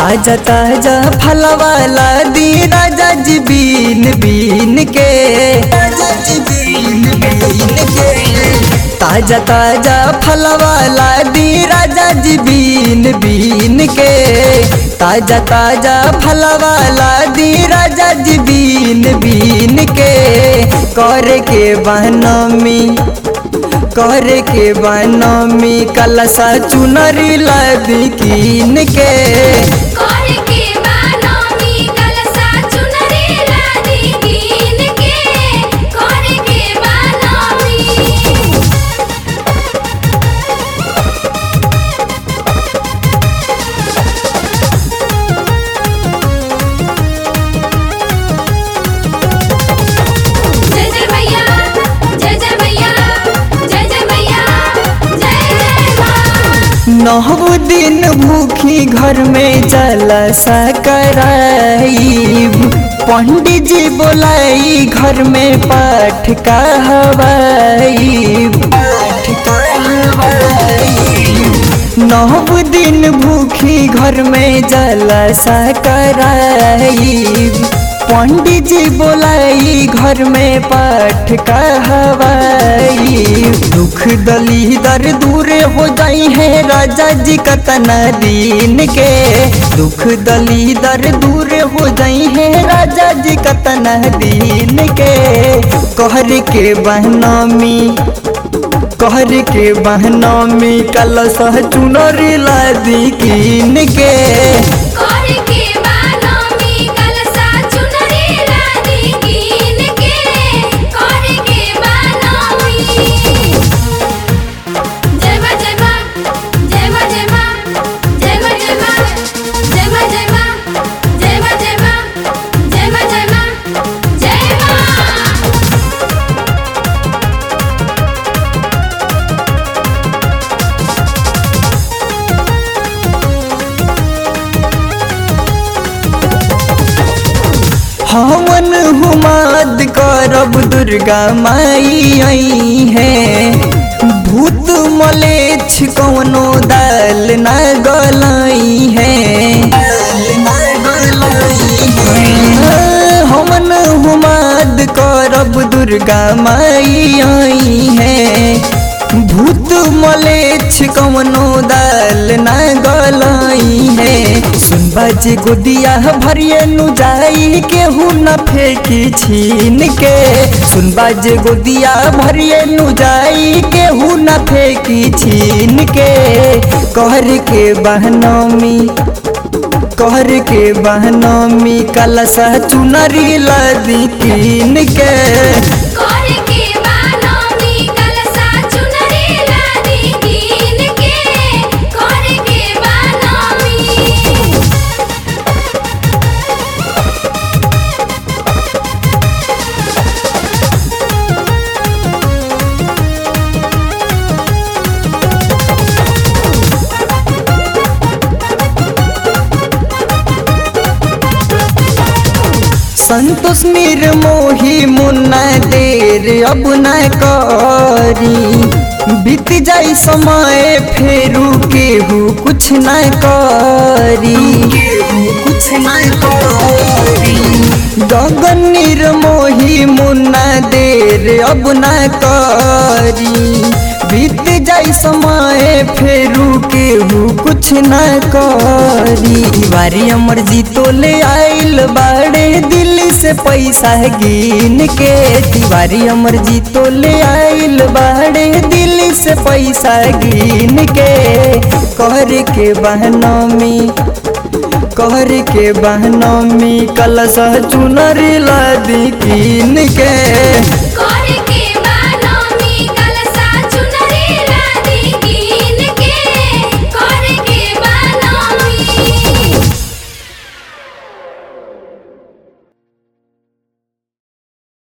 ताजा ताजा फलवाला दी राजा जी बीन बीन के, राजा जी बीन बीन के। ताजा ताजा फलवाला दी राजा जी बीन बीन के, ताजा ताजा फलवाला दी राजा जी बीन बीन के। करे के बनमी, करे के बनमी कलसा चुनरी लादी कीन के, करे के बनमी कलसा चुनरी लादी कीन के, करे के बनमी। जय जय भैया, जय जय भैया, जय जय भैया, जय जय माँ। 9 दिन भूखी घर में जलसा कराईब, पंडित जी बोलाई घर में पाठ कहवाईब, पाठ कहवाईब। 9 दिन भूखी घर में जलसा कराईब, पंडित जी बोलाई घर में पाठ कहवाई। दुख दली दर दूर हो जाई है राजा जी कतना दिन के, दुख दली दर दूर हो जाई है राजा जी कतना दिन के। कहर के बहनामी, कहर के बहनामी कलसा चुनरी लादी कीन के, करे के बनमी कलसा चुनरी लादी कीन के, करे के बनमी। जय माँ जय माँ, जय माँ जय माँ, जय माँ जय माँ, जय माँ जय माँ, जय माँ जय माँ, जय माँ जय माँ, जय माँ। हवन हुमाद करब दुर्गा माई आई है, भूत मलेच्छ कौनो दाल न गलाई है, हवन हुमाद करब दुर्गा माई आई है, भूत मलेच्छ कौनो दाल न गलाई है। सुनबा जे गोदिया भरिए नु जाई केहू न फेंकी छीन के, सुनबा जे गोदिया भरिए नु जाई केहू न फेंकी छीन के। कहर के बहनामी, कहर के बहनामी कलसा चुनरी लादी कीन के, करे के बनमी कलसा चुनरी लादी कीन के, करे के बनमी। संतोष निर्मोही मुन्ना देर अब न करी, बीत जाई समय फेरू केहू कुछ न करी, कुछ न करी। गगन निर्मोही मुन्ना देर अब न करी, बीत जाई समय फेरू केहू कुछ न करी। तिवारी अमर जी तो ले आइल बाड़े दिल्ली से पैसा गिन के, तिवारी अमर जी तो ले आइल बाड़े दिल्ली से पैसा गिन के। कहर के बहनामी, कहर के बहनामी कलसा चुनरी लादी कीन के,